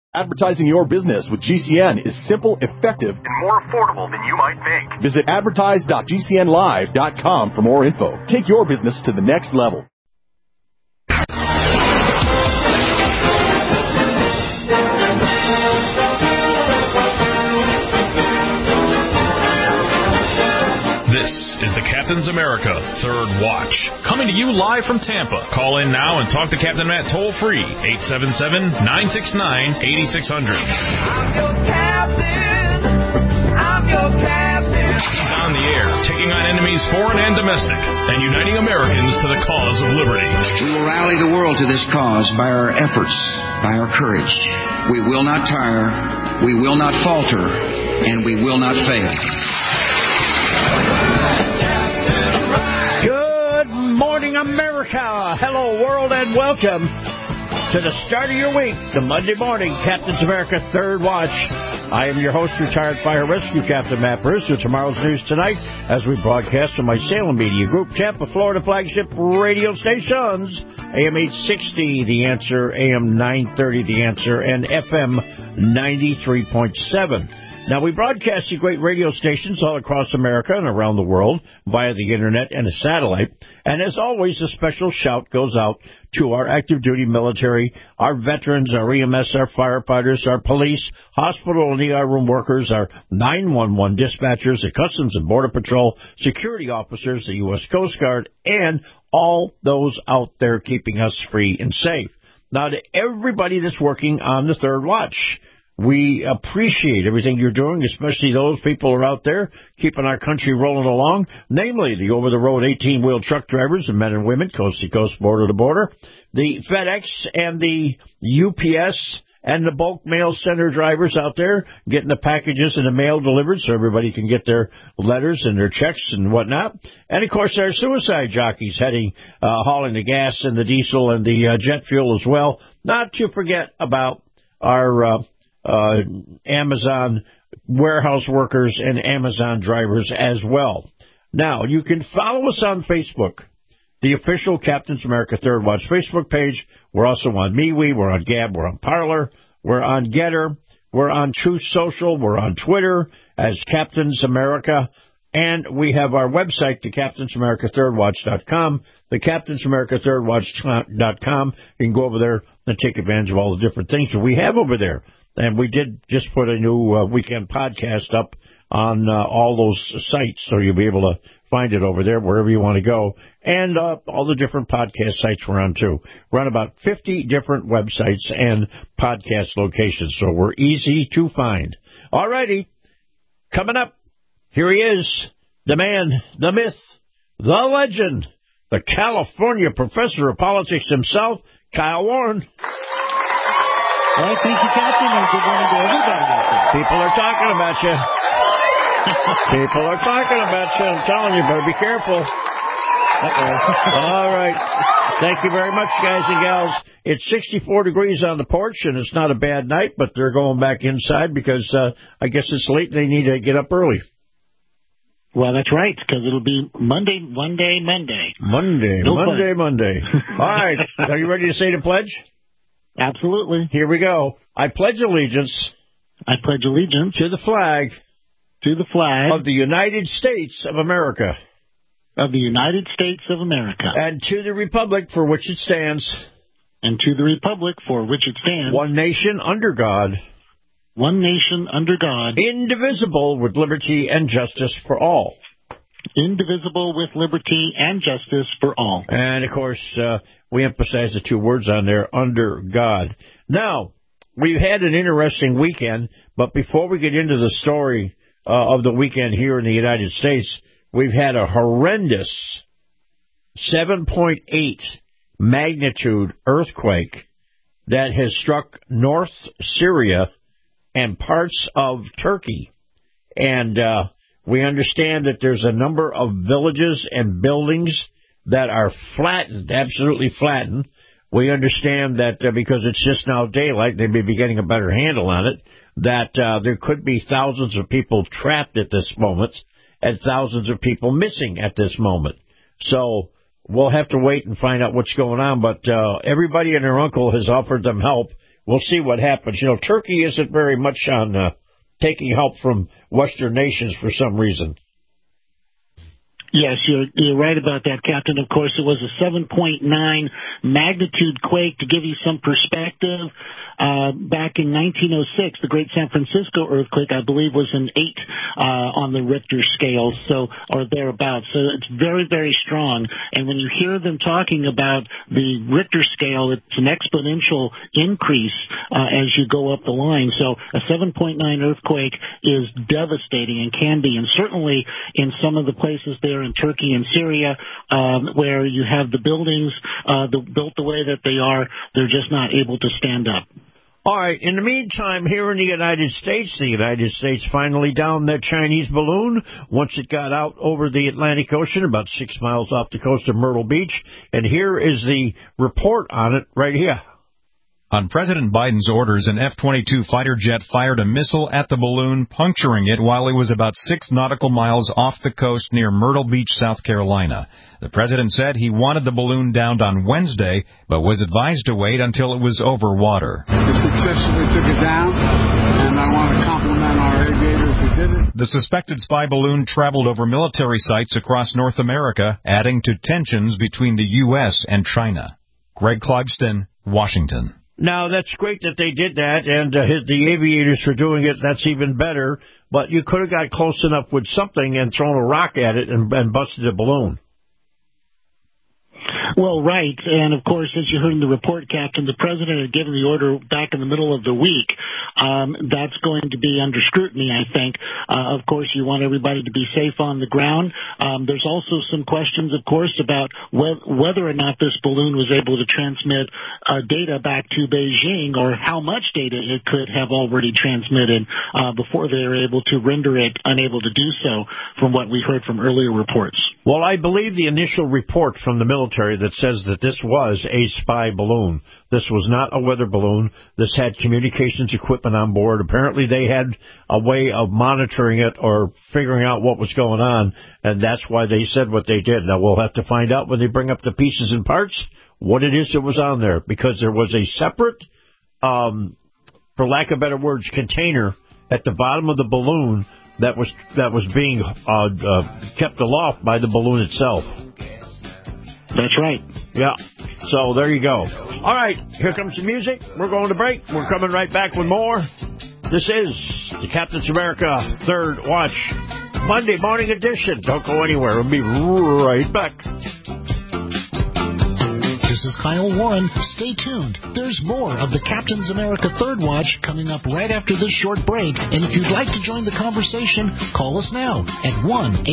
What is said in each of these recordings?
Advertising your business with GCN is simple, effective, and more affordable than you might think. Visit advertise.gcnlive.com for more info. Take your business to the next level. This is the Captain's America Third Watch, coming to you live from Tampa. Call in now and talk to Captain Matt toll-free, 877-969-8600. I'm your captain. I'm your captain. On the air, taking on enemies foreign and domestic, and uniting Americans to the cause of liberty. We will rally the world to this cause by our efforts, by our courage. We will not tire, we will not falter, and we will not fail. Good morning, America. Hello, world, and welcome to the start of your week, the Monday morning Captain's America Third Watch. I am your host, retired fire rescue Captain Matt Bruce, with tomorrow's news tonight as we broadcast from my Salem Media Group, Tampa, Florida flagship radio stations, AM 860, The Answer, AM 930, The Answer, and FM 93.7. Now, we broadcast the great radio stations all across America and around the world via the Internet and a satellite. And as always, a special shout goes out to our active duty military, our veterans, our EMS, our firefighters, our police, hospital and ER room workers, our 911 dispatchers, the Customs and Border Patrol, security officers, the U.S. Coast Guard, and all those out there keeping us free and safe. Now, to everybody that's working on the Third Watch, we appreciate everything you're doing, especially those people who are out there keeping our country rolling along, namely the over-the-road 18-wheel truck drivers and men and women, coast-to-coast, border-to-border, the FedEx and the UPS and the bulk mail center drivers out there getting the packages and the mail delivered so everybody can get their letters and their checks and whatnot. And, of course, our suicide jockeys hauling the gas and the diesel and the jet fuel as well, not to forget about our Amazon warehouse workers and Amazon drivers as well. Now, you can follow us on Facebook, the official Captain's America Third Watch Facebook page. We're also on MeWe, we're on Gab, we're on Parler, we're on Getter, we're on Truth Social, we're on Twitter as Captain's America, and we have our website, the CaptainsAmericaThirdWatch.com, the CaptainsAmericaThirdWatch.com. You can go over there and take advantage of all the different things that we have over there. And we did just put a new weekend podcast up on all those sites, so you'll be able to find it over there wherever you want to go. And all the different podcast sites we're on, too. We're on about 50 different websites and podcast locations, so we're easy to find. All righty. Coming up, here he is, the man, the myth, the legend, the California professor of politics himself, Kyle Warren. Well, thank you, Captain, and good morning to everybody out there. People are talking about you. People are talking about you. I'm telling you, better be careful. All right. Thank you very much, guys and gals. It's 64 degrees on the porch, and it's not a bad night, but they're going back inside because I guess it's late and they need to get up early. Well, that's right, because it'll be Monday. Monday. No fun. Monday. All right. Are you ready to say the pledge? Absolutely. Here we go. I pledge allegiance. I pledge allegiance to the flag. To the flag of the United States of America. Of the United States of America. And to the republic for which it stands. And to the republic for which it stands. One nation under God. One nation under God. Indivisible with liberty and justice for all. Indivisible with liberty and justice for all. And, of course, we emphasize the two words on there, under God. Now, we've had an interesting weekend, but before we get into the story of the weekend here in the United States, we've had a horrendous 7.8 magnitude earthquake that has struck North Syria and parts of Turkey. And we understand that there's a number of villages and buildings that are flattened, absolutely flattened. We understand that because it's just now daylight, they may be getting a better handle on it, that there could be thousands of people trapped at this moment and thousands of people missing at this moment. So we'll have to wait and find out what's going on, but everybody and their uncle has offered them help we'll see what happens. You know, Turkey isn't very much on taking help from Western nations for some reason. Yes, you're right about that, Captain. Of course, it was a 7.9 magnitude quake. To give you some perspective, back in 1906, the Great San Francisco earthquake, I believe, was an 8 on the Richter scale, or thereabouts. So it's very, very strong. And when you hear them talking about the Richter scale, it's an exponential increase as you go up the line. So a 7.9 earthquake is devastating and can be, and certainly in some of the places there in Turkey and Syria, where you have the buildings built the way that they are, they're just not able to stand up. All right. In the meantime, here in the United States finally downed that Chinese balloon once it got out over the Atlantic Ocean, about 6 miles off the coast of Myrtle Beach. And here is the report on it right here. On President Biden's orders, an F-22 fighter jet fired a missile at the balloon, puncturing it while it was about 6 nautical miles off the coast near Myrtle Beach, South Carolina. The president said he wanted the balloon downed on Wednesday, but was advised to wait until it was over water. We successfully took it down, and I want to compliment our aviators who did it. The suspected spy balloon traveled over military sites across North America, adding to tensions between the U.S. and China. Greg Clugston, Washington. Now, that's great that they did that, and the aviators for doing it, that's even better. But you could have got close enough with something and thrown a rock at it and busted a balloon. Well, right. And, of course, as you heard in the report, Captain, the president had given the order back in the middle of the week. That's going to be under scrutiny, I think. Of course, you want everybody to be safe on the ground. There's also some questions, of course, about whether or not this balloon was able to transmit data back to Beijing, or how much data it could have already transmitted before they were able to render it unable to do so, from what we heard from earlier reports. Well, I believe the initial report from the military that says that this was a spy balloon. This was not a weather balloon. This had communications equipment on board. Apparently they had a way of monitoring it or figuring out what was going on, and that's why they said what they did. Now, we'll have to find out when they bring up the pieces and parts what it is that was on there, because there was a separate, for lack of better words, container at the bottom of the balloon that was being kept aloft by the balloon itself. That's right. Yeah. So there you go. All right. Here comes the music. We're going to break. We're coming right back with more. This is the Captain's America Third Watch Monday morning edition. Don't go anywhere. We'll be right back. This is Kyle Warren. Stay tuned. There's more of the Captain's America Third Watch coming up right after this short break. And if you'd like to join the conversation, call us now at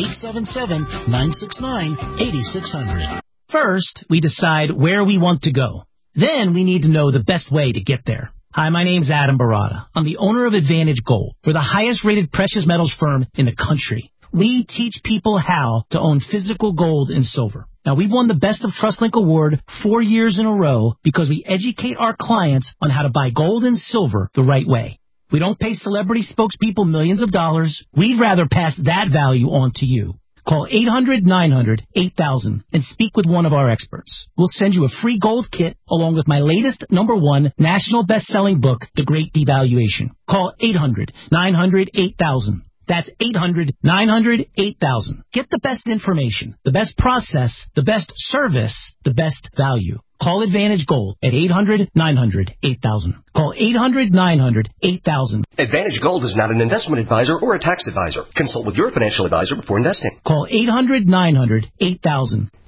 1-877-969-8600. First, we decide where we want to go. Then we need to know the best way to get there. Hi, my name's Adam Barada. I'm the owner of Advantage Gold. We're the highest-rated precious metals firm in the country. We teach people how to own physical gold and silver. Now, we've won the Best of TrustLink Award 4 years in a row because we educate our clients on how to buy gold and silver the right way. We don't pay celebrity spokespeople millions of dollars. We'd rather pass that value on to you. Call 800-900-8000 and speak with one of our experts. We'll send you a free gold kit along with my latest #1 national best-selling book, The Great Devaluation. Call 800-900-8000. That's 800-900-8000. Get the best information, the best process, the best service, the best value. Call Advantage Gold at 800-900-8000. Call 800-900-8000. Advantage Gold is not an investment advisor or a tax advisor. Consult with your financial advisor before investing. Call 800-900-8000.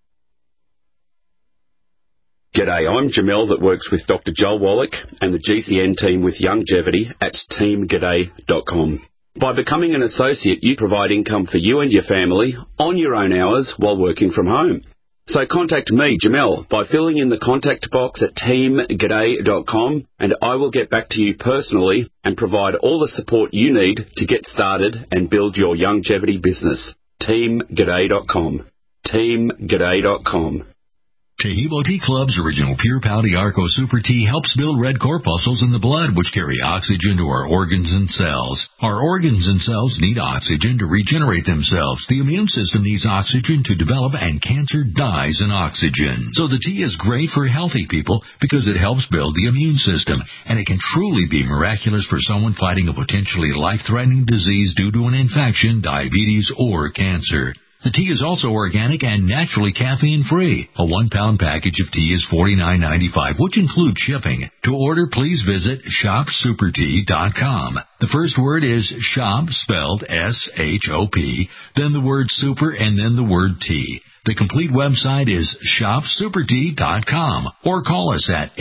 G'day, I'm Jamel that works with Dr. Joel Wallach and the GCN team with Longevity at teamg'day.com. By becoming an associate, you provide income for you and your family on your own hours while working from home. So contact me, Jamel, by filling in the contact box at teamg'day.com, and I will get back to you personally and provide all the support you need to get started and build your longevity business. teamg'day.com. teamg'day.com. Tehebo Tea Club's original Pure Pouty Arco Super Tea helps build red corpuscles in the blood, which carry oxygen to our organs and cells. Our organs and cells need oxygen to regenerate themselves. The immune system needs oxygen to develop, and cancer dies in oxygen. So the tea is great for healthy people because it helps build the immune system, and it can truly be miraculous for someone fighting a potentially life-threatening disease due to an infection, diabetes, or cancer. The tea is also organic and naturally caffeine-free. A 1-pound package of tea is $49.95, which includes shipping. To order, please visit shopsupertea.com. The first word is shop, spelled S-H-O-P, then the word super, and then the word tea. The complete website is shopsupertea.com, or call us at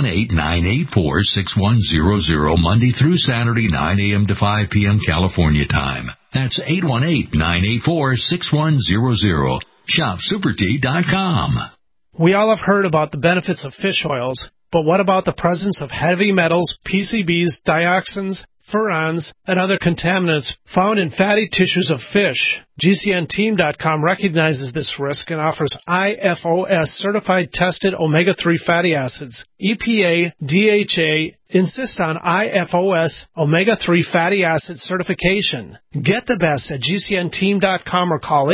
818-984-6100 Monday through Saturday, 9 a.m. to 5 p.m. California time. That's 818-984-6100. Shopsupertea.com. We all have heard about the benefits of fish oils, but what about the presence of heavy metals, PCBs, dioxins, furans, and other contaminants found in fatty tissues of fish? GCNteam.com recognizes this risk and offers IFOS certified tested omega-3 fatty acids. EPA, DHA insist on IFOS omega-3 fatty acid certification. Get the best at GCNteam.com or call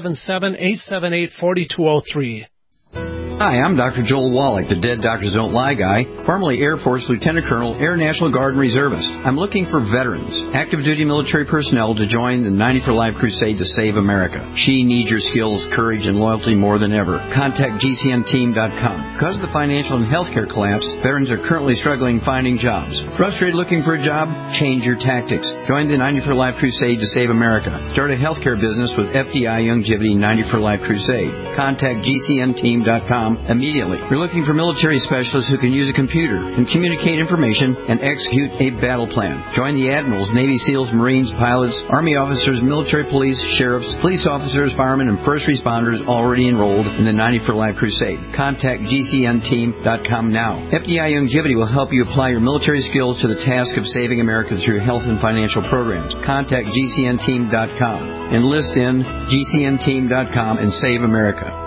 877-878-4203. Hi, I'm Dr. Joel Wallach, the Dead Doctors Don't Lie guy, formerly Air Force Lieutenant Colonel, Air National Guard and Reservist. I'm looking for veterans, active duty military personnel to join the 90 for Life crusade to save America. She needs your skills, courage, and loyalty more than ever. Contact GCNteam.com. Because of the financial and healthcare collapse, veterans are currently struggling finding jobs. Frustrated looking for a job? Change your tactics. Join the 90 for Life crusade to save America. Start a healthcare business with FDI Youngevity 90 for Life crusade. Contact GCNteam.com immediately. We're looking for military specialists who can use a computer and communicate information and execute a battle plan. Join the admirals, Navy SEALs, Marines, pilots, Army officers, military police, sheriffs, police officers, firemen, and first responders already enrolled in the 90 for Life crusade. Contact GCNteam.com now. FDI Youngevity will help you apply your military skills to the task of saving America through health and financial programs. Contact GCNteam.com. Enlist in GCNteam.com and save America.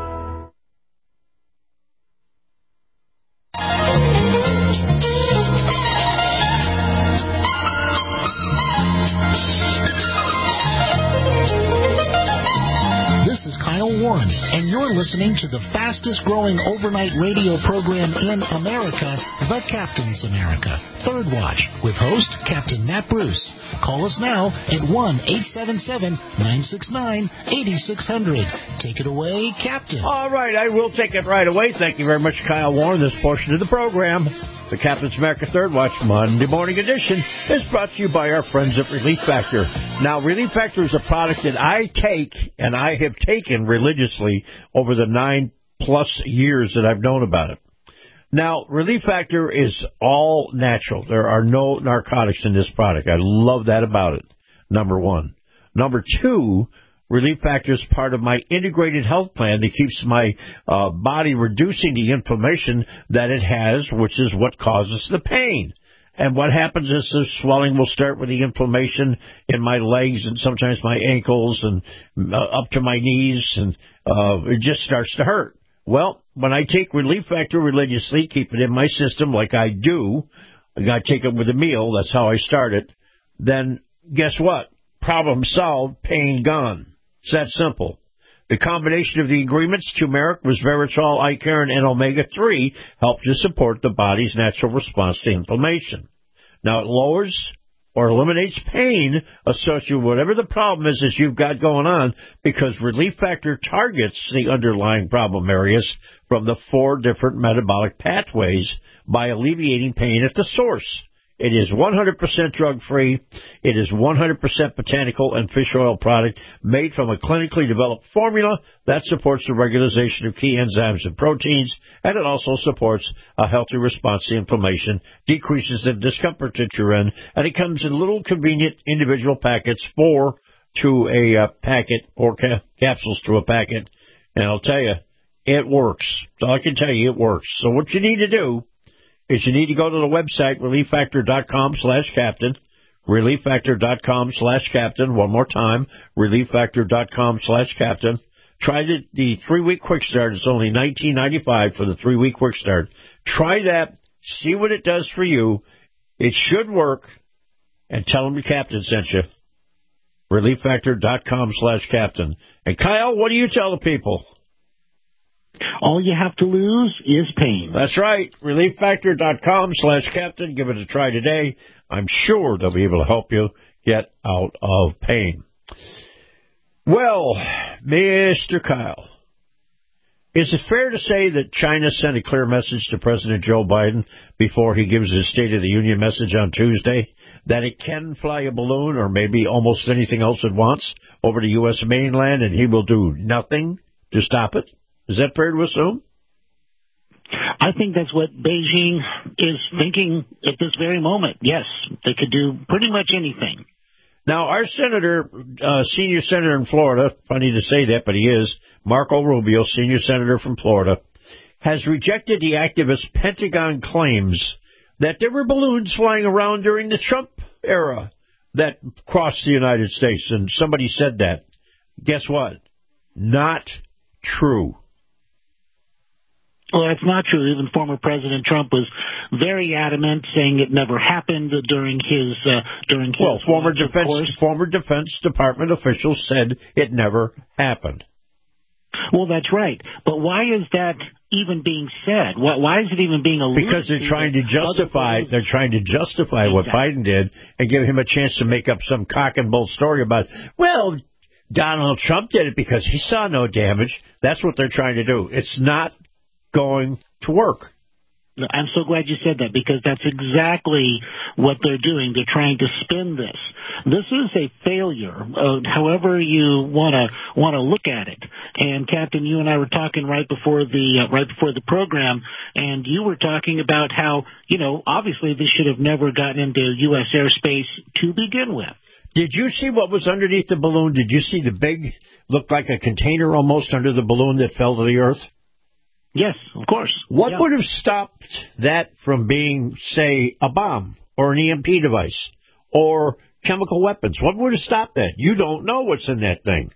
Warren, and you're listening to the fastest growing overnight radio program in America, The Captain's America, Third Watch, with host Captain Matt Bruce. Call us now at 1-877-969-8600. Take it away, Captain. All right, I will take it right away. Thank you very much, Kyle Warren. This portion of the program, the Captain's America Third Watch Monday Morning Edition, is brought to you by our friends at Relief Factor. Now, Relief Factor is a product that I take, and I have taken religiously over the 9+ years that I've known about it. Now, Relief Factor is all natural. There are no narcotics in this product. I love that about it, number one. Number two, Relief Factor is part of my integrated health plan that keeps my body reducing the inflammation that it has, which is what causes the pain. And what happens is the swelling will start with the inflammation in my legs and sometimes my ankles and up to my knees, and it just starts to hurt. Well, when I take Relief Factor religiously, keep it in my system like I do, I got to take it with a meal, that's how I start it, then guess what? Problem solved, pain gone. It's that simple. The combination of the ingredients, turmeric, resveratrol, icaron, and omega-3, help to support the body's natural response to inflammation. Now, it lowers or eliminates pain associated with whatever the problem is that you've got going on, because Relief Factor targets the underlying problem areas from the 4 different metabolic pathways by alleviating pain at the source. It is 100% drug-free. It is 100% botanical and fish oil product made from a clinically developed formula that supports the regularization of key enzymes and proteins, and it also supports a healthy response to inflammation, decreases the discomfort that you're in, and it comes in little convenient individual packets, 4 to a packet, or capsules to a packet, and I'll tell you, it works. So I can tell you it works. So what you need to do is you need to go to the website, relieffactor.com/captain, relieffactor.com/captain, one more time, relieffactor.com/captain. Try the 3-week quick start. It's only $19.95 for the 3-week quick start. Try that. See what it does for you. It should work. And tell them the captain sent you. ReliefFactor.com/captain. And Kyle, what do you tell the people? All you have to lose is pain. That's right. ReliefFactor.com/captain. Give it a try today. I'm sure they'll be able to help you get out of pain. Well, Mr. Kyle, is it fair to say that China sent a clear message to President Joe Biden before he gives his State of the Union message on Tuesday that it can fly a balloon or maybe almost anything else it wants over the U.S. mainland and he will do nothing to stop it? Is that fair to assume? I think that's what Beijing is thinking at this very moment. Yes, they could do pretty much anything. Now, our senator, senior senator in Florida, funny to say that, but he is, Marco Rubio, senior senator from Florida, has rejected the activist Pentagon claims that there were balloons flying around during the Trump era that crossed the United States. And somebody said that. Guess what? Not true. Well, that's not true. Even former President Trump was very adamant, saying it never happened during his. Well, former Defense Department officials said it never happened. Well, that's right. But why is that even being said? Why is it even being alluded to? Because they're trying to justify. They're trying to justify what Biden did and give him a chance to make up some cock and bull story about. Well, Donald Trump did it because he saw no damage. That's what they're trying to do. It's not going to work. I'm so glad you said that because that's exactly what they're doing. They're trying to spin this. This is a failure, however you want to look at it. And Captain, you and I were talking right before the program, and you were talking about how obviously this should have never gotten into U.S. airspace to begin with. Did you see what was underneath the balloon? Did you see the big, looked like a container almost under the balloon that fell to the earth? Yes, of course. What would have stopped that from being, say, a bomb or an EMP device or chemical weapons? What would have stopped that? You don't know what's in that thing.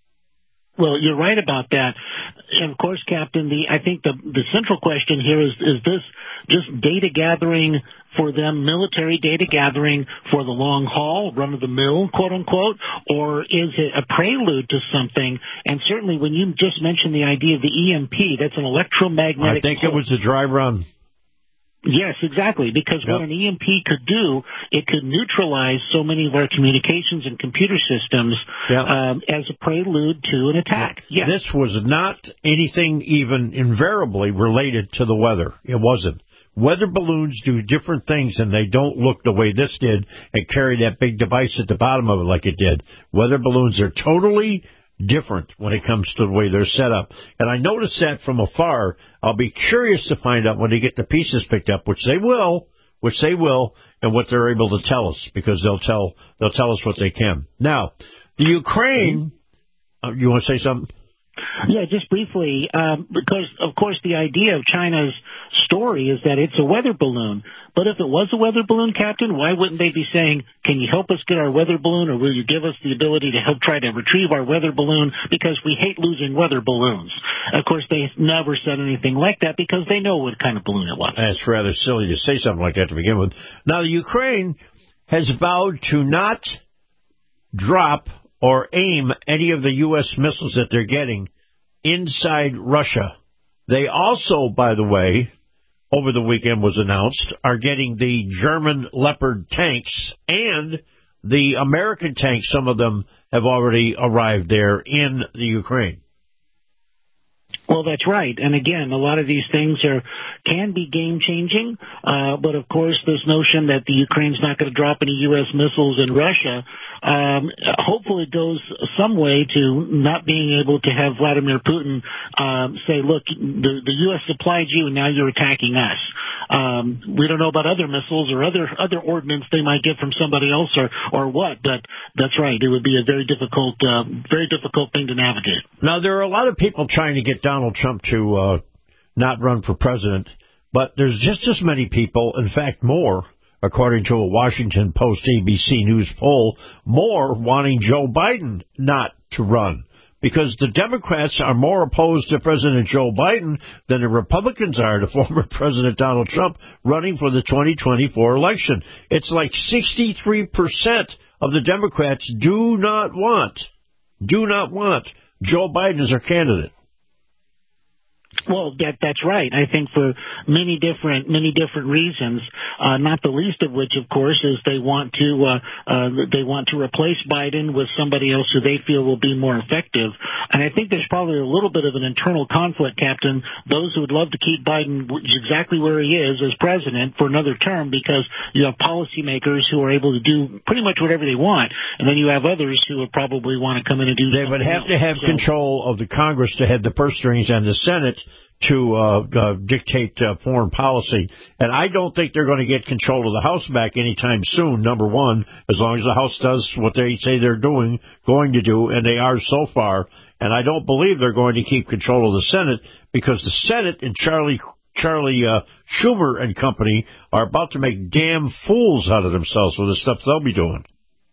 Well, you're right about that. And of course, Captain, I think the central question here is this just data gathering for them, military data gathering for the long haul, run of the mill, quote unquote, or is it a prelude to something? And certainly when you just mentioned the idea of the EMP, that's an electromagnetic. I think it was a dry run. Yes, exactly, because what an EMP could do, it could neutralize so many of our communications and computer systems as a prelude to an attack. Yes. This was not anything even invariably related to the weather. It wasn't. Weather balloons do different things, and they don't look the way this did and carry that big device at the bottom of it like it did. Weather balloons are totally different when it comes to the way they're set up. And I noticed that from afar. I'll be curious to find out when they get the pieces picked up, which they will, and what they're able to tell us, because they'll tell us what they can. Now, the Ukraine, you want to say something? Yeah, just briefly, because, of course, the idea of China's story is that it's a weather balloon. But if it was a weather balloon, Captain, why wouldn't they be saying, can you help us get our weather balloon, or will you give us the ability to help try to retrieve our weather balloon, because we hate losing weather balloons? Of course, they never said anything like that because they know what kind of balloon it was. That's rather silly to say something like that to begin with. Now, the Ukraine has vowed to not drop or aim any of the U.S. missiles that they're getting inside Russia. They also, by the way, over the weekend was announced, are getting the German Leopard tanks and the American tanks. Some of them have already arrived there in the Ukraine. Well, that's right. And again, a lot of these things can be game-changing. But, of course, this notion that the Ukraine's not going to drop any U.S. missiles in Russia, hopefully it goes some way to not being able to have Vladimir Putin say, look, the U.S. supplied you and now you're attacking us. We don't know about other missiles or other ordnance they might get from somebody else or what, but that's right. It would be a very difficult thing to navigate. Now, there are a lot of people trying to get Donald Trump to not run for president, but there's just as many people, in fact more, according to a Washington Post ABC News poll, more wanting Joe Biden not to run. because the Democrats are more opposed to President Joe Biden than the Republicans are to former President Donald Trump running for the 2024 election. It's like 63% of the Democrats do not want Joe Biden as their candidate. Well, that's right. I think for many different reasons, not the least of which, of course, is they want to replace Biden with somebody else who they feel will be more effective. And I think there's probably a little bit of an internal conflict, Captain. Those who would love to keep Biden exactly where he is as president for another term, because you have policymakers who are able to do pretty much whatever they want, and then you have others who would probably want to come in and do. They would have to have control of the Congress to head the purse strings and the Senate to dictate foreign policy. And I don't think they're going to get control of the House back anytime soon, number one, as long as the House does what they say they're going to do, and they are so far. And I don't believe they're going to keep control of the Senate, because the Senate and Charlie Schumer and company are about to make damn fools out of themselves with the stuff they'll be doing.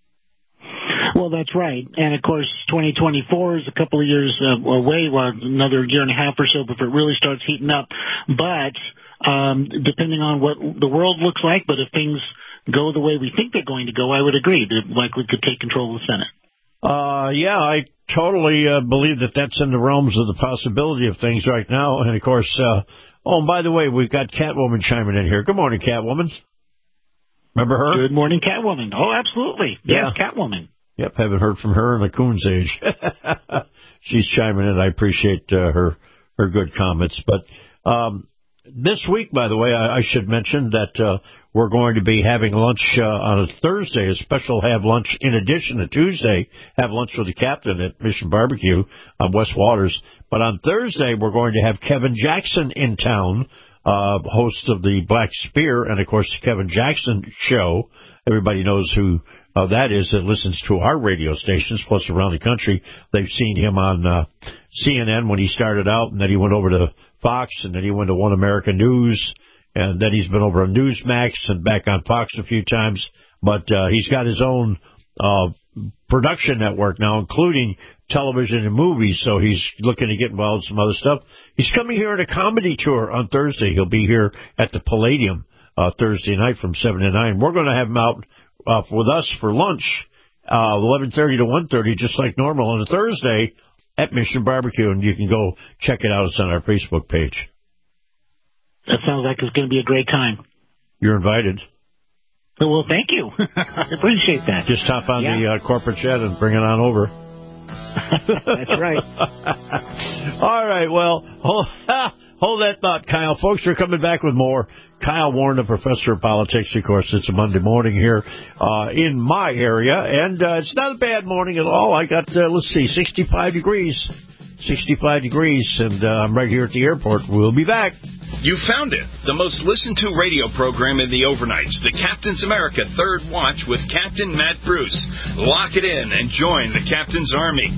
Well, that's right. And, of course, 2024 is a couple of years away, another year and a half or so before it really starts heating up. But depending on what the world looks like, but if things go the way we think they're going to go, I would agree that likely could take control of the Senate. Yeah, I totally believe that that's in the realms of the possibility of things right now. And, of course, and by the way, we've got Catwoman chiming in here. Good morning, Catwoman. Remember her? Good morning, Catwoman. Oh, absolutely. Yeah. Yes, Catwoman. Yep, haven't heard from her in the Coon's age. She's chiming in. I appreciate her good comments. But this week, by the way, I should mention that we're going to be having lunch on a Thursday, a special have lunch in addition to Tuesday, have lunch with the captain at Mission Barbecue on West Waters. But on Thursday, we're going to have Kevin Jackson in town, host of the Black Spear, and, of course, the Kevin Jackson Show. Everybody knows who that is that listens to our radio stations, plus around the country. They've seen him on CNN when he started out, and then he went over to Fox, and then he went to One American News, and then he's been over on Newsmax and back on Fox a few times. But he's got his own production network now, including television and movies, so he's looking to get involved in some other stuff. He's coming here on a comedy tour on Thursday. He'll be here at the Palladium Thursday night from 7 to 9. We're going to have him out with us for lunch, 11:30 to 1:30, just like normal on a Thursday at Mission Barbecue, and you can go check it out. It's on our Facebook page. That sounds like it's going to be a great time. You're invited. Well, thank you. I appreciate that. Just hop on the corporate jet and bring it on over. That's right. All right, well, hold that thought, Kyle. Folks, we're coming back with more. Kyle Warren, the professor of politics. Of course, it's a Monday morning here in my area, and it's not a bad morning at all. I got, 65 degrees. 65 degrees, and I'm right here at the airport. We'll be back. You found it. The most listened to radio program in the overnights, the Captain's America Third Watch with Captain Matt Bruce. Lock it in and join the Captain's Army.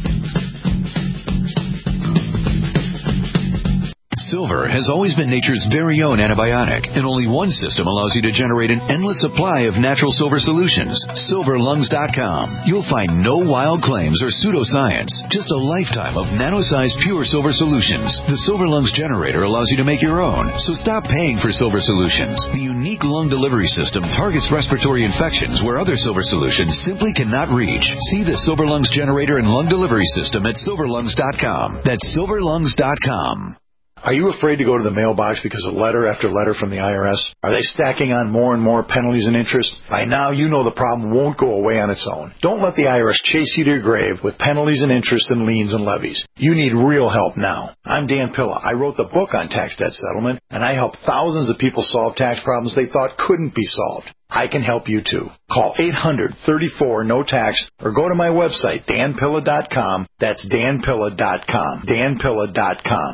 Silver has always been nature's very own antibiotic, and only one system allows you to generate an endless supply of natural silver solutions. SilverLungs.com. You'll find no wild claims or pseudoscience, just a lifetime of nano-sized pure silver solutions. The Silver Lungs generator allows you to make your own, so stop paying for silver solutions. The unique lung delivery system targets respiratory infections where other silver solutions simply cannot reach. See the Silver Lungs generator and lung delivery system at SilverLungs.com. That's SilverLungs.com. Are you afraid to go to the mailbox because of letter after letter from the IRS? Are they stacking on more and more penalties and interest? By now, you know the problem won't go away on its own. Don't let the IRS chase you to your grave with penalties and interest and liens and levies. You need real help now. I'm Dan Pilla. I wrote the book on tax debt settlement, and I help thousands of people solve tax problems they thought couldn't be solved. I can help you too. Call 800-34-NO-TAX or go to my website, danpilla.com. That's danpilla.com. danpilla.com.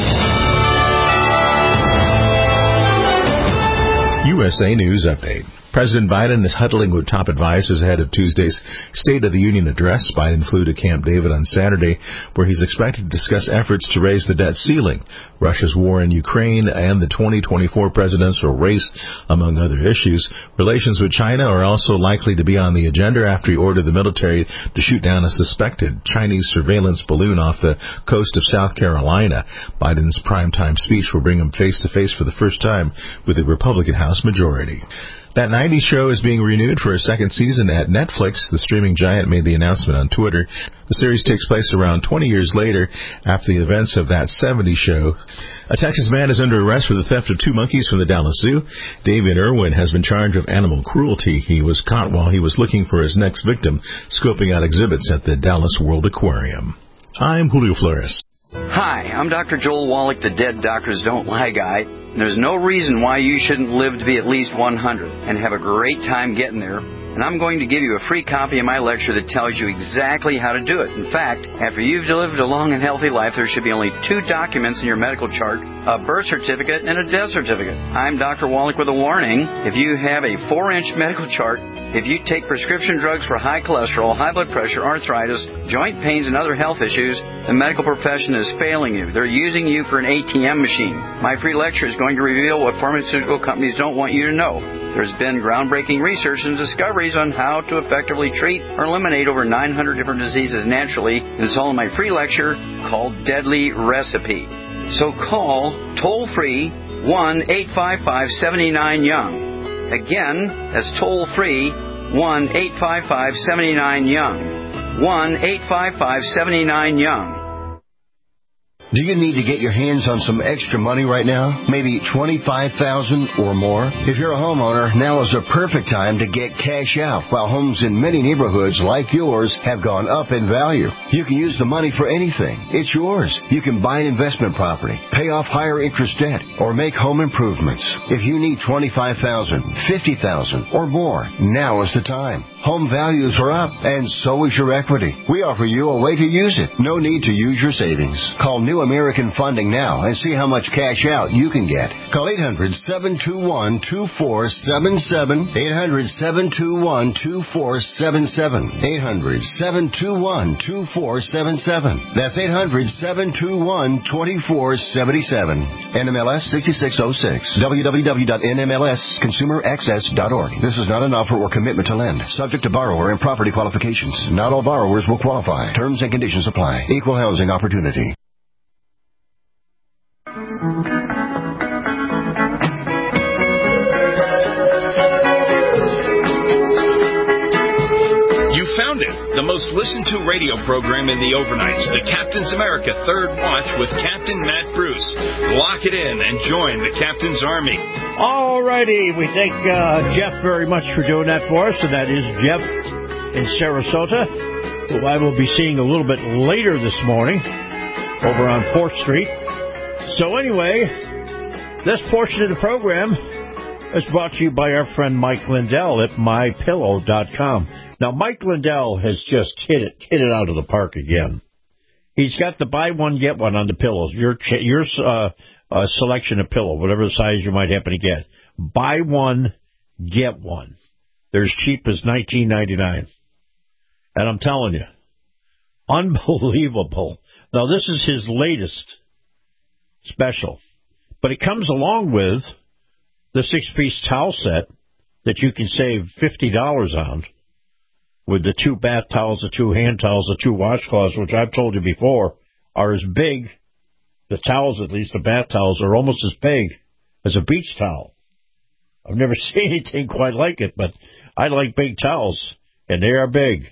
USA News Update. President Biden is huddling with top advisors ahead of Tuesday's State of the Union address. Biden flew to Camp David on Saturday, where he's expected to discuss efforts to raise the debt ceiling, Russia's war in Ukraine, and the 2024 presidential race, among other issues. Relations with China are also likely to be on the agenda after he ordered the military to shoot down a suspected Chinese surveillance balloon off the coast of South Carolina. Biden's primetime speech will bring him face-to-face for the first time with the Republican House majority. That 90s show is being renewed for a second season at Netflix. The streaming giant made the announcement on Twitter. The series takes place around 20 years later after the events of that 70s show. A Texas man is under arrest for the theft of 2 monkeys from the Dallas Zoo. David Irwin has been charged with animal cruelty. He was caught while he was looking for his next victim, scoping out exhibits at the Dallas World Aquarium. I'm Julio Flores. Hi, I'm Dr. Joel Wallach, the Dead Doctors Don't Lie guy. There's no reason why you shouldn't live to be at least 100 and have a great time getting there. And I'm going to give you a free copy of my lecture that tells you exactly how to do it. In fact, after you've lived a long and healthy life, there should be only 2 documents in your medical chart, a birth certificate and a death certificate. I'm Dr. Wallach with a warning. If you have a 4-inch medical chart, if you take prescription drugs for high cholesterol, high blood pressure, arthritis, joint pains, and other health issues, the medical profession is failing you. They're using you for an ATM machine. My free lecture is going to reveal what pharmaceutical companies don't want you to know. There's been groundbreaking research and discoveries on how to effectively treat or eliminate over 900 different diseases naturally. And it's all in my free lecture called Deadly Recipe. So call toll-free 1-855-79-YOUNG. Again, that's toll-free 1-855-79-YOUNG. 1-855-79-YOUNG. Do you need to get your hands on some extra money right now? Maybe $25,000 or more? If you're a homeowner, now is the perfect time to get cash out while homes in many neighborhoods like yours have gone up in value. You can use the money for anything. It's yours. You can buy an investment property, pay off higher interest debt, or make home improvements. If you need $25,000, $50,000 or more, now is the time. Home values are up, and so is your equity. We offer you a way to use it. No need to use your savings. Call New American Funding now and see how much cash out you can get. Call 800-721-2477. 800-721-2477. 800-721-2477. That's 800-721-2477. NMLS 6606. www.nmlsconsumeraccess.org. This is not an offer or commitment to lend. Subject to borrower and property qualifications. Not all borrowers will qualify. Terms and conditions apply. Equal housing opportunity. You found it. The most listened to radio program in the overnights. The Captain's America Third Watch with Captain Matt Bruce. Lock it in and join the Captain's Army. All righty. We thank Jeff very much for doing that for us, and that is Jeff in Sarasota, who I will be seeing a little bit later this morning over on 4th Street. So anyway, this portion of the program is brought to you by our friend Mike Lindell at MyPillow.com. Now, Mike Lindell has just hit it out of the park again. He's got the buy one, get one on the pillows. Your selection of pillow, whatever the size you might happen to get. Buy one, get one. They're as cheap as $19.99. And I'm telling you, unbelievable. Now, this is his latest special. But it comes along with the 6-piece towel set that you can save $50 on, with the 2 bath towels, the 2 hand towels, the 2 washcloths, which I've told you before are as big, the towels at least, the bath towels are almost as big as a beach towel. I've never seen anything quite like it, but I like big towels, and they are big.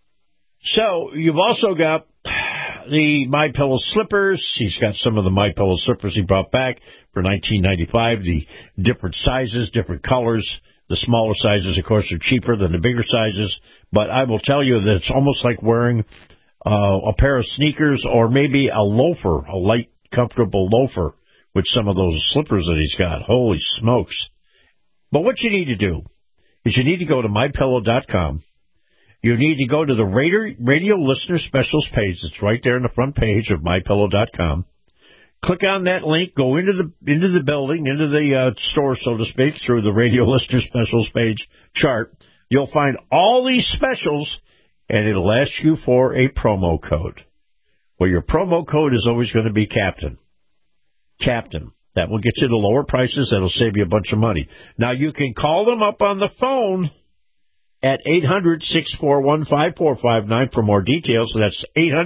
So you've also got the MyPillow slippers. He's got some of the MyPillow slippers he brought back for $19.95, the different sizes, different colors. The smaller sizes, of course, are cheaper than the bigger sizes, but I will tell you that it's almost like wearing a pair of sneakers or maybe a loafer, a light, comfortable loafer with some of those slippers that he's got. Holy smokes. But what you need to do is you need to go to MyPillow.com. You need to go to the radio listener specials page. It's right there on the front page of MyPillow.com. Click on that link, go into the building, into the store, so to speak, through the Radio Listener Specials page chart. You'll find all these specials, and it'll ask you for a promo code. Well, your promo code is always going to be Captain. Captain. That will get you the lower prices. That'll save you a bunch of money. Now, you can call them up on the phone at 800-641-5459 for more details. So that's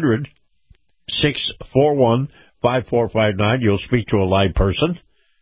800-641-5459. You'll speak to a live person.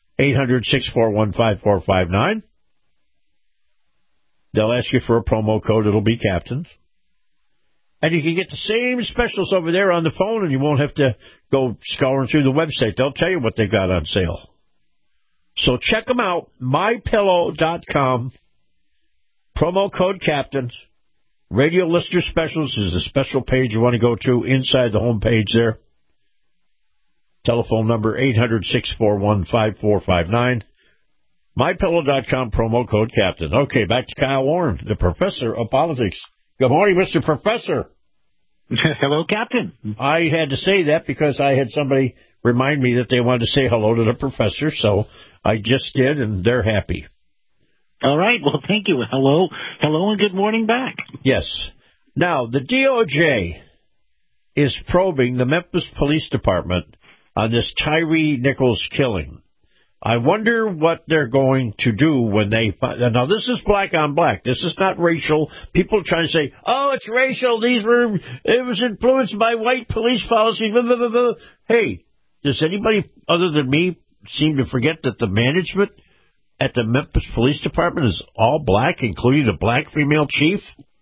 800-641-5459. They'll ask you for a promo code. It'll be Captains. And you can get the same specials over there on the phone, and you won't have to go scouring through the website. They'll tell you what they got on sale. So check them out, MyPillow.com. Promo code Captains. Radio Listener Specials is a special page you want to go to inside the home page there. Telephone number 800-641-5459. MyPillow.com, promo code Captain. Okay, back to Kyle Warren, the professor of politics. Good morning, Mr. Professor. Hello, Captain. I had to say that because I had somebody remind me that they wanted to say hello to the professor, so I just did, and they're happy. All right. Well, thank you. Hello, and good morning back. Yes. Now, the DOJ is probing the Memphis Police Department on this Tyree Nichols killing. I wonder what they're going to do when they find... Now, this is black on black. This is not racial. People trying to say, oh, it's racial. It was influenced by white police policies. Blah, blah, blah, blah. Hey, does anybody other than me seem to forget that the management at the Memphis Police Department is all black, including a black female chief?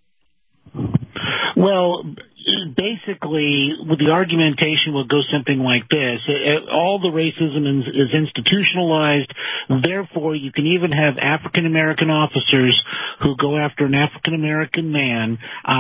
Well, basically, the argumentation will go something like this. All the racism is institutionalized. Therefore, you can even have African-American officers who go after an African-American man,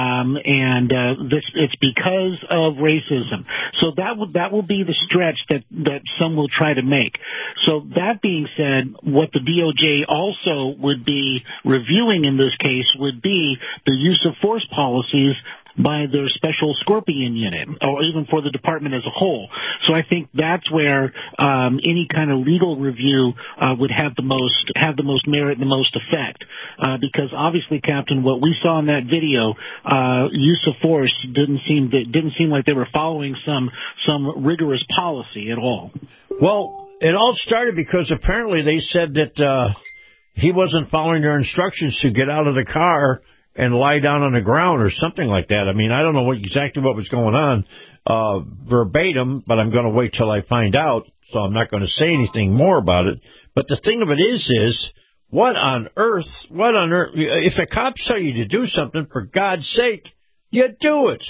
it's because of racism. So that will be the stretch that some will try to make. So that being said, what the DOJ also would be reviewing in this case would be the use of force policies by their special Scorpion unit, or even for the department as a whole. So I think that's where any kind of legal review would have the most merit and the most effect. Because obviously, Captain, what we saw in that video, use of force didn't seem like they were following some rigorous policy at all. Well, it all started because apparently they said that he wasn't following their instructions to get out of the car and lie down on the ground or something like that. I mean, I don't know exactly what was going on verbatim, but I'm going to wait till I find out, so I'm not going to say anything more about it. But the thing of it is, what on earth, if the cops tell you to do something, for God's sake, you do it.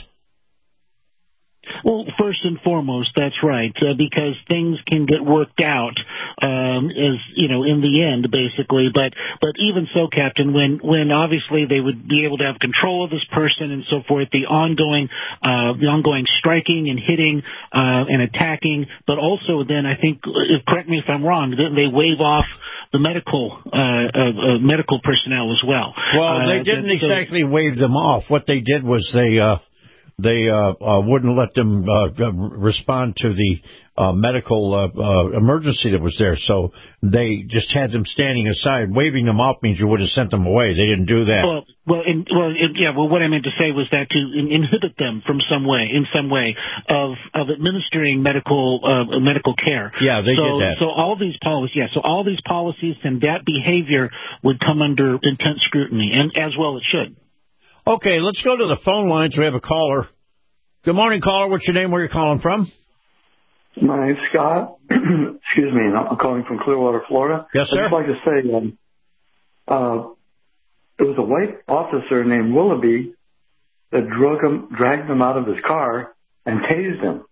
Well, first and foremost, that's right, because things can get worked out, in the end, basically. But even so, Captain, when obviously they would be able to have control of this person and so forth, the ongoing striking and hitting and attacking, but also then I think, correct me if I'm wrong, they wave off the medical personnel as well. Well, they didn't exactly wave them off. What they did was they wouldn't let them respond to the medical emergency that was there. So they just had them standing aside. Waving them off means you would have sent them away. They didn't do that. Well, what I meant to say was that to inhibit them from some way of administering medical care. Yeah, they did that. So all these policies and that behavior would come under intense scrutiny, and as well it should. Okay, let's go to the phone lines. We have a caller. Good morning, caller. What's your name? Where are you calling from? My name's Scott. Excuse me. I'm calling from Clearwater, Florida. Yes, sir. I'd just like to say there was a white officer named Willoughby that dragged him out of his car and tased him.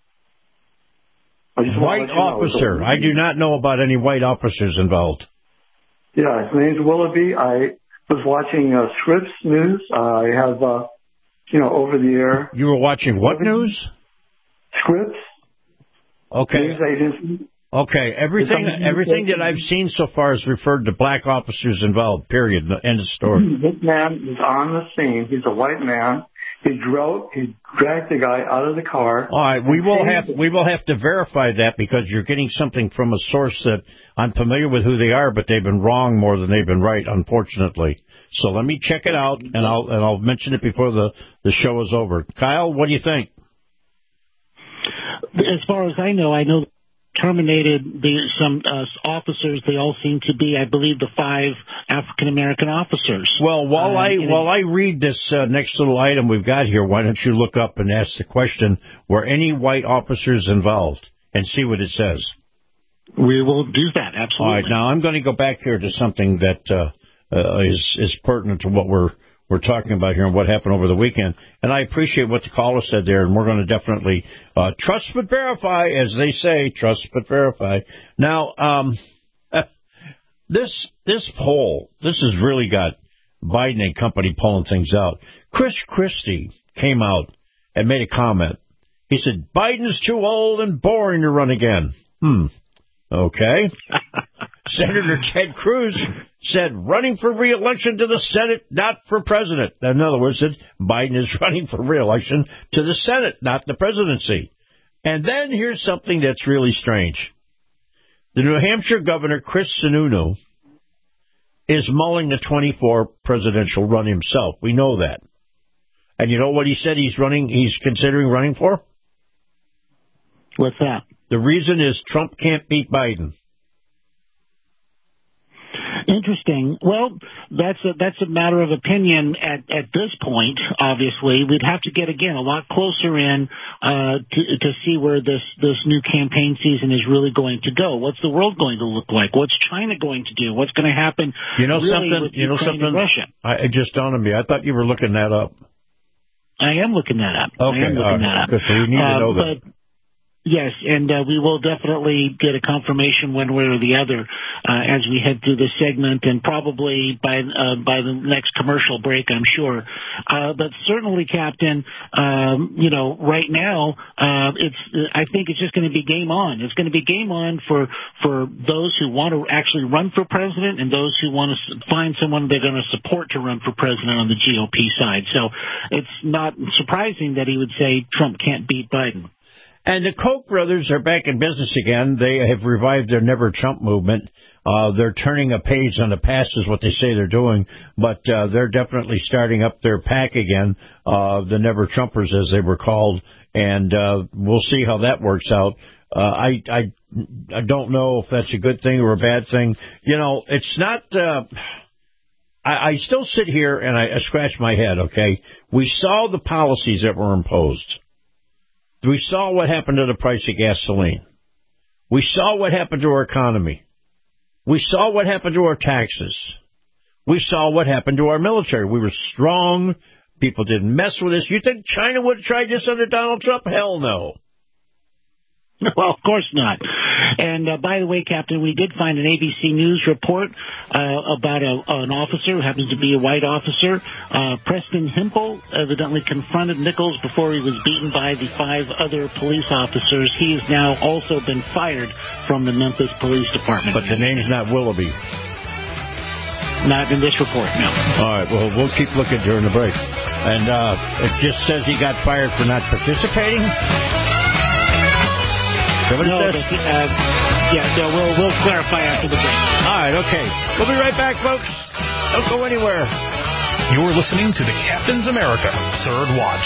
White officer. I do not know about any white officers involved. Yeah, his name's Willoughby. I was watching Scripps News. I have, over the air. You were watching what news? Scripps. Okay. News agency. Okay. Everything that I've seen so far has referred to black officers involved, period. End of story. This man is on the scene. He's a white man. He dragged the guy out of the car. All right, we will have to verify that because you're getting something from a source that I'm familiar with who they are, but they've been wrong more than they've been right, unfortunately. So let me check it out, and I'll mention it before the show is over. Kyle, what do you think? As far as I know terminated some officers. They all seem to be, I believe, the 5 African-American officers. Well, while I read this next little item we've got here, why don't you look up and ask the question, were any white officers involved, and see what it says. We will do that, absolutely. All right, now I'm going to go back here to something that is pertinent to what we're talking about here and what happened over the weekend. And I appreciate what the caller said there, and we're going to definitely trust but verify, as they say, trust but verify. Now, this poll, this has really got Biden and company pulling things out. Chris Christie came out and made a comment. He said, Biden's too old and boring to run again. Okay. Senator Ted Cruz said running for re-election to the Senate, not for president. In other words, that Biden is running for re-election to the Senate, not the presidency. And then here's something that's really strange. The New Hampshire governor, Chris Sununu, is mulling the 24 presidential run himself. We know that. And you know what he said he's considering running for? What's that? The reason is Trump can't beat Biden. Interesting. Well, that's a matter of opinion at this point. Obviously, we'd have to get again a lot closer in to see where this new campaign season is really going to go. What's the world going to look like? What's China going to do? What's going to happen? With Russia? It just dawned on me. I thought you were looking that up. I am looking that up. Okay, I am looking that up. So we need to know that. Yes, and we will definitely get a confirmation one way or the other as we head through this segment, and probably by the next commercial break, I'm sure. But certainly, Captain, right now, I think it's just going to be game on. It's going to be game on for those who want to actually run for president and those who want to find someone they're going to support to run for president on the GOP side. So it's not surprising that he would say Trump can't beat Biden. And the Koch brothers are back in business again. They have revived their Never Trump movement. They're turning a page on the past is what they say they're doing, but they're definitely starting up their pack again, the Never Trumpers as they were called, and we'll see how that works out. I don't know if that's a good thing or a bad thing. It's not... I still sit here and I scratch my head, okay? We saw the policies that were imposed. We saw what happened to the price of gasoline. We saw what happened to our economy. We saw what happened to our taxes. We saw what happened to our military. We were strong. People didn't mess with us. You think China would have tried this under Donald Trump? Hell no. Well, of course not. And by the way, Captain, we did find an ABC News report about an officer who happens to be a white officer. Preston Hempel evidently confronted Nichols before he was beaten by the 5 other police officers. He has now also been fired from the Memphis Police Department. But the name's not Willoughby. Not in this report, no. All right, well, we'll keep looking during the break. And it just says he got fired for not participating? We'll clarify after the break. All right, okay. We'll be right back, folks. Don't go anywhere. You're listening to the Captain's America Third Watch.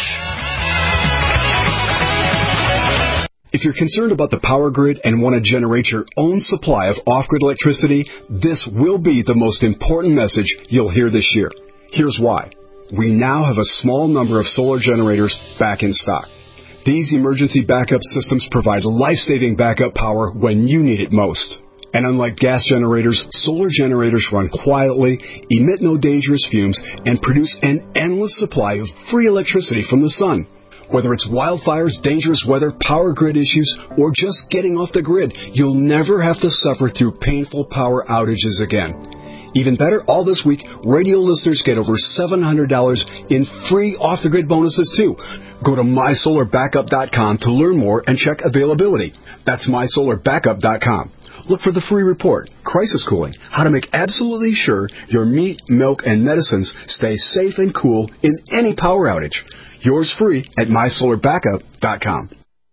If you're concerned about the power grid and want to generate your own supply of off-grid electricity, this will be the most important message you'll hear this year. Here's why. We now have a small number of solar generators back in stock. These emergency backup systems provide life-saving backup power when you need it most. And unlike gas generators, solar generators run quietly, emit no dangerous fumes, and produce an endless supply of free electricity from the sun. Whether it's wildfires, dangerous weather, power grid issues, or just getting off the grid, you'll never have to suffer through painful power outages again. Even better, all this week, radio listeners get over $700 in free off-the-grid bonuses, too. Go to mysolarbackup.com to learn more and check availability. That's mysolarbackup.com. Look for the free report, Crisis Cooling, how to make absolutely sure your meat, milk, and medicines stay safe and cool in any power outage. Yours free at mysolarbackup.com.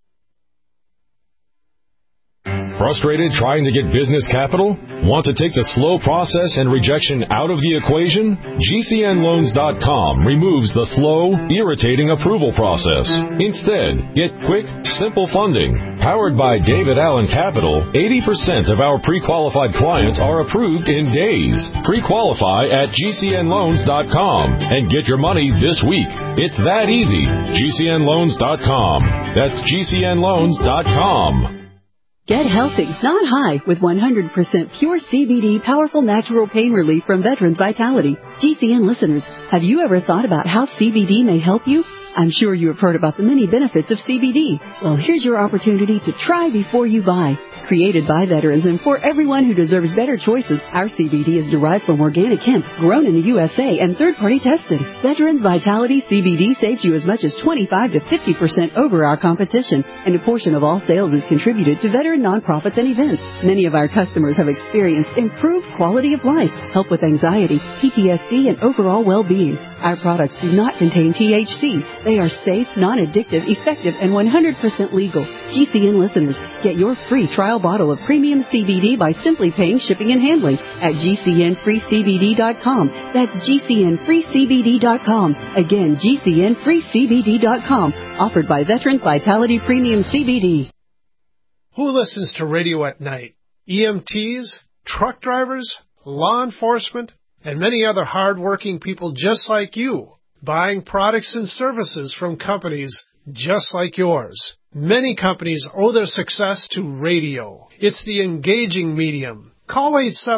Frustrated trying to get business capital? Want to take the slow process and rejection out of the equation? GCNLoans.com removes the slow, irritating approval process. Instead, get quick, simple funding. Powered by David Allen Capital, 80% of our pre-qualified clients are approved in days. Pre-qualify at GCNLoans.com and get your money this week. It's that easy. GCNLoans.com. That's GCNLoans.com. Get healthy, not high, with 100% pure CBD powerful natural pain relief from Veterans Vitality. GCN listeners, have you ever thought about how CBD may help you? I'm sure you have heard about the many benefits of CBD. Well, here's your opportunity to try before you buy. Created by veterans and for everyone who deserves better choices, our CBD is derived from organic hemp, grown in the USA, and third-party tested. Veterans Vitality CBD saves you as much as 25 to 50% over our competition, and a portion of all sales is contributed to veteran nonprofits and events. Many of our customers have experienced improved quality of life, help with anxiety, PTSD, and overall well-being. Our products do not contain THC. They are safe, non-addictive, effective, and 100% legal. GCN listeners, get your free trial bottle of premium CBD by simply paying shipping and handling at GCNFreeCBD.com. That's GCNFreeCBD.com. Again, GCNFreeCBD.com. Offered by Veterans Vitality Premium CBD. Who listens to radio at night? EMTs, truck drivers, law enforcement, and many other hard-working people just like you, buying products and services from companies just like yours. Many companies owe their success to radio. It's the engaging medium. Call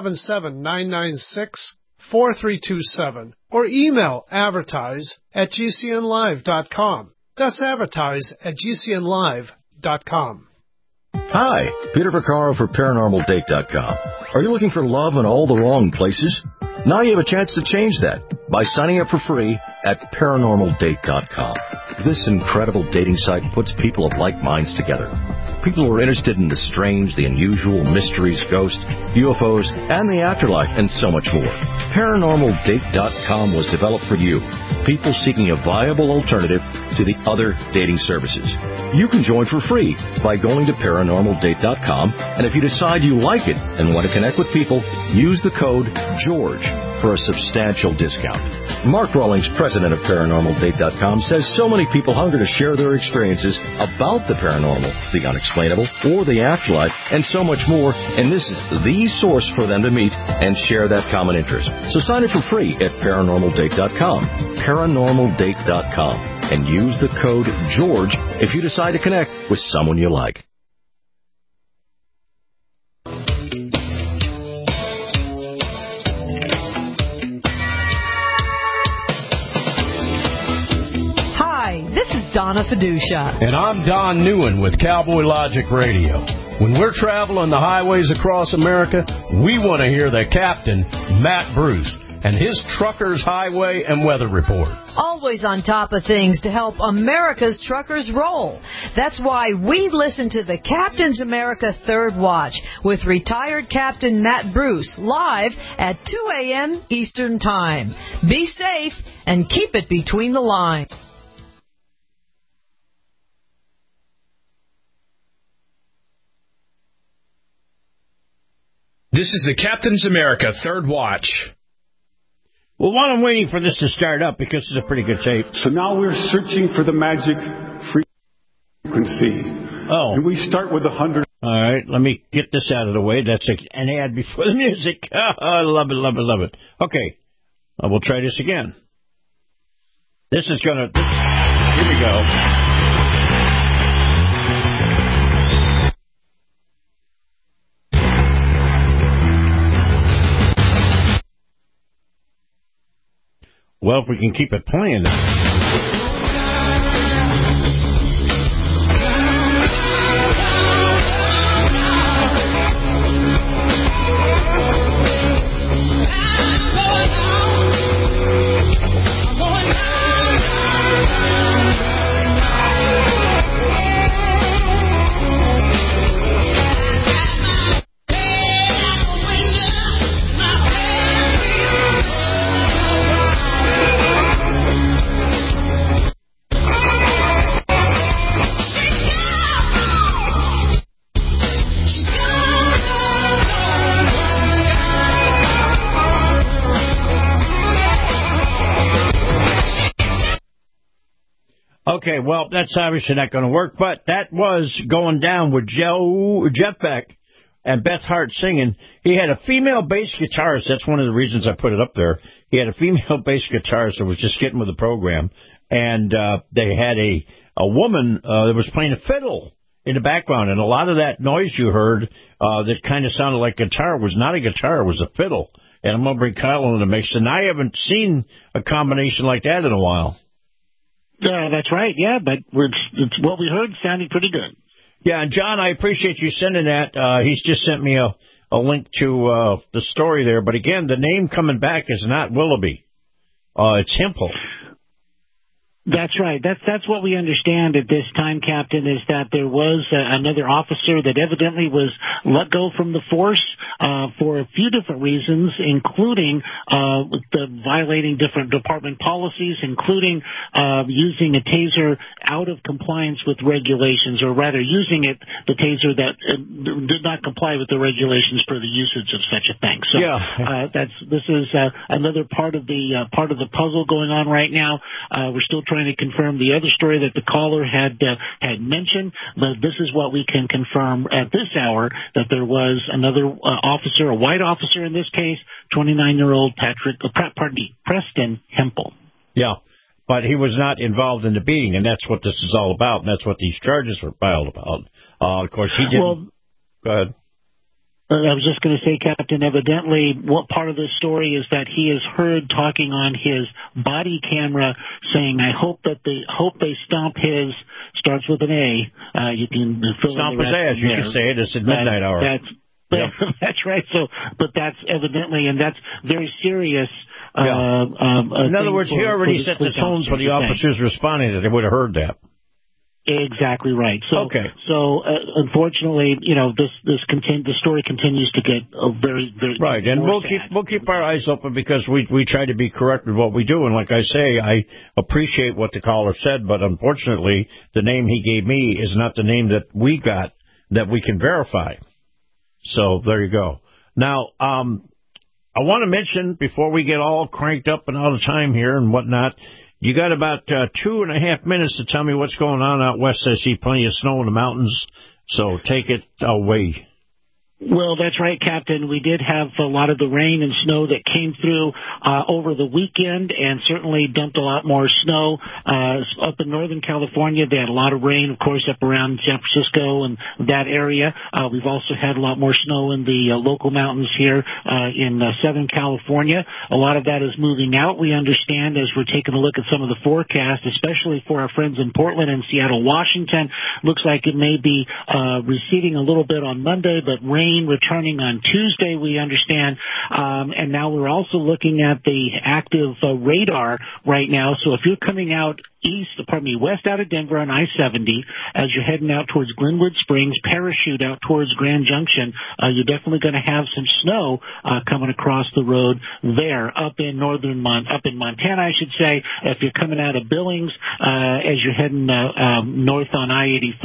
877-996-4327 or email advertise@GCNlive.com. That's advertise@GCNlive.com. Hi, Peter Vaccaro for ParanormalDate.com. Are you looking for love in all the wrong places? Now you have a chance to change that by signing up for free at ParanormalDate.com. This incredible dating site puts people of like minds together. People who are interested in the strange, the unusual, mysteries, ghosts, UFOs, and the afterlife, and so much more. ParanormalDate.com was developed for you, people seeking a viable alternative to the other dating services. You can join for free by going to ParanormalDate.com, and if you decide you like it and want to connect with people, use the code GEORGE for a substantial discount. Mark Rawlings, president of ParanormalDate.com, says so many people hunger to share their experiences about the paranormal, the unexplainable, or the afterlife, and so much more, and this is the source for them to meet and share that common interest. So sign up for free at ParanormalDate.com, ParanormalDate.com, and use the code GEORGE if you decide to connect with someone you like. This is Donna Fiducia. And I'm Don Newen with Cowboy Logic Radio. When we're traveling the highways across America, we want to hear the captain, Matt Bruce, and his Truckers Highway and Weather Report. Always on top of things to help America's truckers roll. That's why we listen to the Captain's America Third Watch with retired Captain Matt Bruce live at 2 a.m. Eastern Time. Be safe and keep it between the lines. This is the Captain's America Third Watch. Well, while I'm waiting for this to start up, because it's a pretty good tape. So now we're searching for the magic frequency. Oh. And we start with 100. All right, let me get this out of the way. That's an ad before the music. I love it, love it, love it. Okay, we'll try this again. This is going to... Here we go. Well, if we can keep it playing. Okay, well, that's obviously not going to work, but that was going down with Jeff Beck and Beth Hart singing. He had a female bass guitarist. That's one of the reasons I put it up there. He had a female bass guitarist that was just getting with the program, and they had a woman that was playing a fiddle in the background, and a lot of that noise you heard that kind of sounded like guitar was not a guitar, it was a fiddle. And I'm going to bring Kyle into the mix, and I haven't seen a combination like that in a while. That's right, yeah, but it's what we heard sounded pretty good. Yeah, and John, I appreciate you sending that. He's just sent me a link to the story there. But again, the name coming back is not Willoughby. It's Hempel. That's right. That's what we understand at this time, Captain, is that there was another officer that evidently was let go from the force for a few different reasons, including the violating different department policies, including using a taser out of compliance with regulations, or rather using the taser that did not comply with the regulations for the usage of such a thing. So this is another part of the puzzle going on right now. We're still trying to confirm the other story that the caller had mentioned, but this is what we can confirm at this hour, that there was another officer, a white officer in this case, 29-year-old Preston Hempel. Yeah, but he was not involved in the beating, and that's what this is all about, and that's what these charges were filed about. Of course, he didn't. Well, go ahead. I was just going to say, Captain, evidently what part of this story is that he is heard talking on his body camera saying, I hope they stomp his, starts with an A. You can fill stomp his ass, you can say it. It's at midnight hour. That's right. So, but that's evidently, and that's very serious. In other words, he already set the tone for the officers responding that they would have heard that. Exactly right. So, unfortunately, the story continues to get very, very right. And we'll keep our eyes open, because we try to be correct with what we do. And like I say, I appreciate what the caller said, but unfortunately, the name he gave me is not the name that we got that we can verify. So there you go. Now, I want to mention, before we get all cranked up and out of time here and whatnot, you got about 2.5 minutes to tell me what's going on out west. I see plenty of snow in the mountains, so take it away. Well, that's right, Captain. We did have a lot of the rain and snow that came through over the weekend, and certainly dumped a lot more snow up in Northern California. They had a lot of rain, of course, up around San Francisco and that area. We've also had a lot more snow in the local mountains here in Southern California. A lot of that is moving out, we understand, as we're taking a look at some of the forecasts, especially for our friends in Portland and Seattle, Washington. Looks like it may be receding a little bit on Monday, but rain returning on Tuesday, we understand. And now we're also looking at the active radar right now. So if you're coming out west out of Denver on I-70, as you're heading out towards Glenwood Springs, Parachute out towards Grand Junction, you're definitely going to have some snow coming across the road there. Up in Montana, I should say. If you're coming out of Billings, as you're heading north on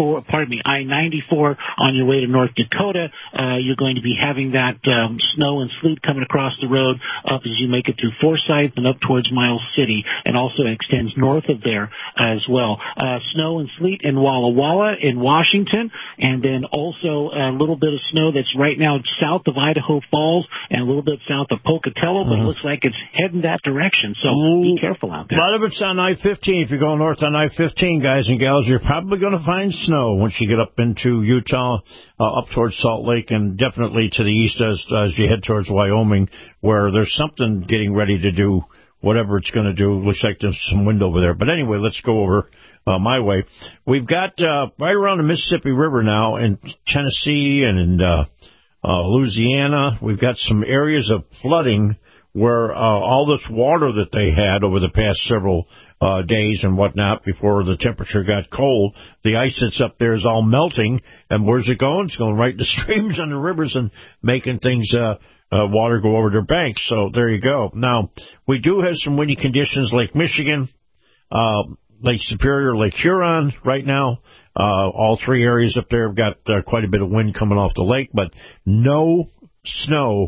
I-94 on your way to North Dakota, you're going to be having that snow and sleet coming across the road up as you make it through Forsyth and up towards Miles City, and also extends north of there as well. Snow and sleet in Walla Walla in Washington, and then also a little bit of snow that's right now south of Idaho Falls and a little bit south of Pocatello, but it looks like it's heading that direction, so be careful out there. A lot of it's on I-15. If you're going north on I-15, guys and gals, you're probably going to find snow once you get up into Utah, up towards Salt Lake, and definitely to the east as you head towards Wyoming, where there's something getting ready to do whatever it's going to do. Looks like there's some wind over there. But anyway, let's go over my way. We've got right around the Mississippi River now in Tennessee and in Louisiana. We've got some areas of flooding where all this water that they had over the past several days and whatnot before the temperature got cold, the ice that's up there is all melting. And where's it going? It's going right to streams and the rivers and making things water go over their banks. So there you go. Now, we do have some windy conditions, Lake Michigan, Lake Superior, Lake Huron right now. All three areas up there have got quite a bit of wind coming off the lake, but no snow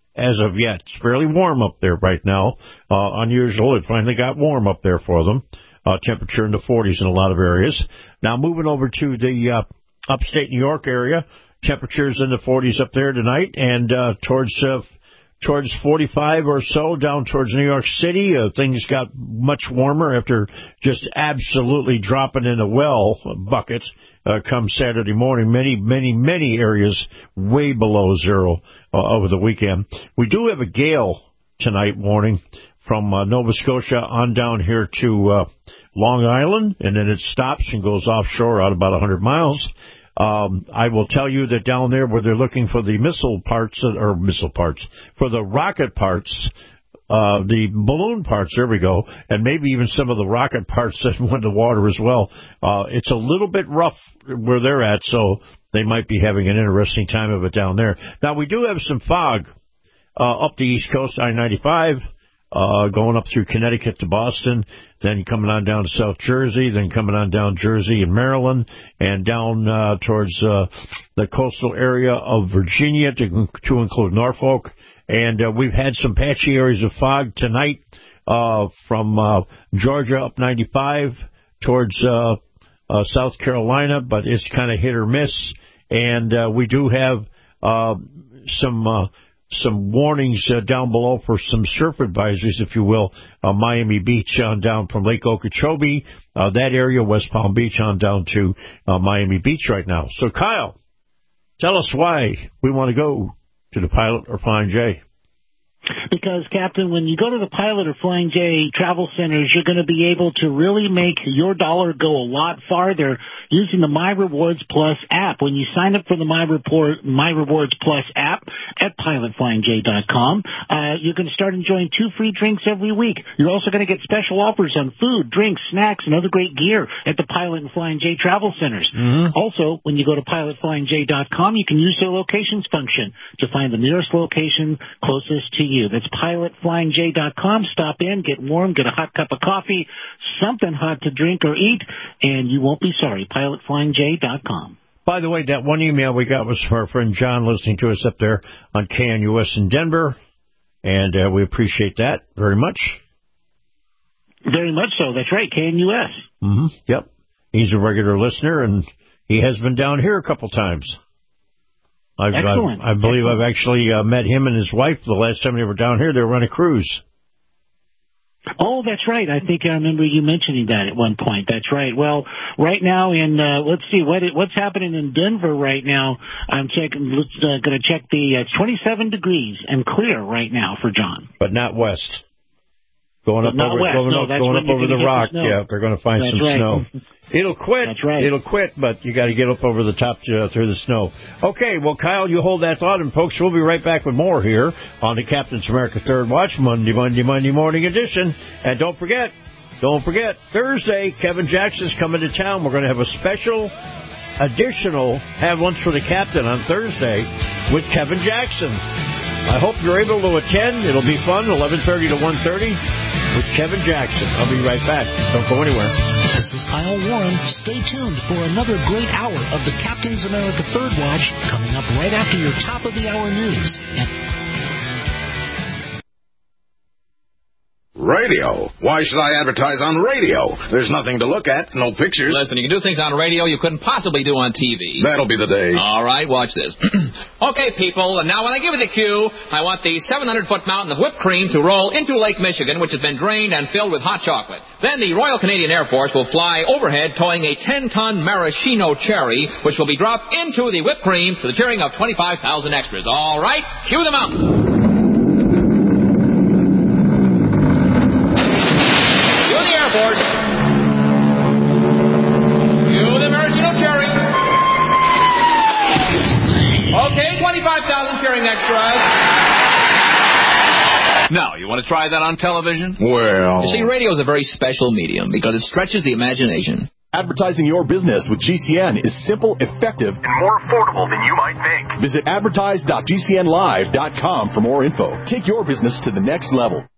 as of yet. It's fairly warm up there right now. Unusual. It finally got warm up there for them. Temperature in the 40s in a lot of areas. Now moving over to the upstate New York area. Temperatures in the 40s up there tonight, and towards 45 or so down towards New York City. Things got much warmer after just absolutely dropping in a well buckets come Saturday morning. Many areas way below zero over the weekend. We do have a gale tonight morning from Nova Scotia on down here to Long Island, and then it stops and goes offshore out about 100 miles. I will tell you that down there where they're looking for the for the rocket parts, the balloon parts, there we go, and maybe even some of the rocket parts that went to water as well. It's a little bit rough where they're at, so they might be having an interesting time of it down there. Now, we do have some fog up the East Coast, I-95, going up through Connecticut to Boston, then coming on down to South Jersey, then coming on down Jersey and Maryland, and down towards the coastal area of Virginia to include Norfolk. And we've had some patchy areas of fog tonight from Georgia up 95 towards South Carolina, but it's kind of hit or miss. And we do have some warnings down below for some surf advisories, if you will. Miami Beach on down from Lake Okeechobee, that area, West Palm Beach on down to Miami Beach right now. So, Kyle, tell us why we want to go to the Pilot or Flying J. Because, Captain, when you go to the Pilot or Flying J travel centers, you're going to be able to really make your dollar go a lot farther using the My Rewards Plus app. When you sign up for the My Rewards Plus app at pilotflyingj.com, you're going to start enjoying 2 free drinks every week. You're also going to get special offers on food, drinks, snacks, and other great gear at the Pilot and Flying J travel centers. Mm-hmm. Also, when you go to pilotflyingj.com, you can use their locations function to find the nearest location closest to you. That's pilotflyingj.com. Stop in, get warm, get a hot cup of coffee, something hot to drink or eat, and you won't be sorry. Pilotflyingj.com. By the way, that one email we got was from our friend John listening to us up there on KNUS in Denver, and we appreciate that very much. Very much so. That's right, KNUS. Mm-hmm. Yep. He's a regular listener, and he has been down here a couple times. Excellent. I believe I've actually met him and his wife the last time they were down here. They were on a cruise. Oh, that's right. I think I remember you mentioning that at one point. That's right. Well, right now in let's see what's happening in Denver right now. I'm checking. Going to check it's 27 degrees and clear right now for John. But not west. Going up over the rock. Yeah, they're going to find some snow. It'll quit. That's right. It'll quit, but you got to get up over the top through the snow. Okay, well, Kyle, you hold that thought, and folks, we'll be right back with more here on the Captain's America Third Watch, Monday morning edition. And don't forget, Thursday, Kevin Jackson's coming to town. We're going to have a special, additional Have Lunch for the Captain on Thursday with Kevin Jackson. I hope you're able to attend. It'll be fun, 11:30 to 1:30 with Kevin Jackson. I'll be right back. Don't go anywhere. This is Kyle Warren. Stay tuned for another great hour of the Captain's America Third Watch coming up right after your top-of-the-hour news. Radio? Why should I advertise on radio? There's nothing to look at, no pictures. Listen, you can do things on radio you couldn't possibly do on TV. That'll be the day. All right, watch this. Okay, people, and now when I give you the cue, I want the 700-foot mountain of whipped cream to roll into Lake Michigan, which has been drained and filled with hot chocolate. Then the Royal Canadian Air Force will fly overhead towing a 10-ton maraschino cherry, which will be dropped into the whipped cream to the cheering of 25,000 extras. All right, cue the mountain. Okay, 25,000 cheering extras. Now, you want to try that on television? Well... You see, radio is a very special medium because it stretches the imagination. Advertising your business with GCN is simple, effective, and more affordable than you might think. Visit advertise.gcnlive.com for more info. Take your business to the next level.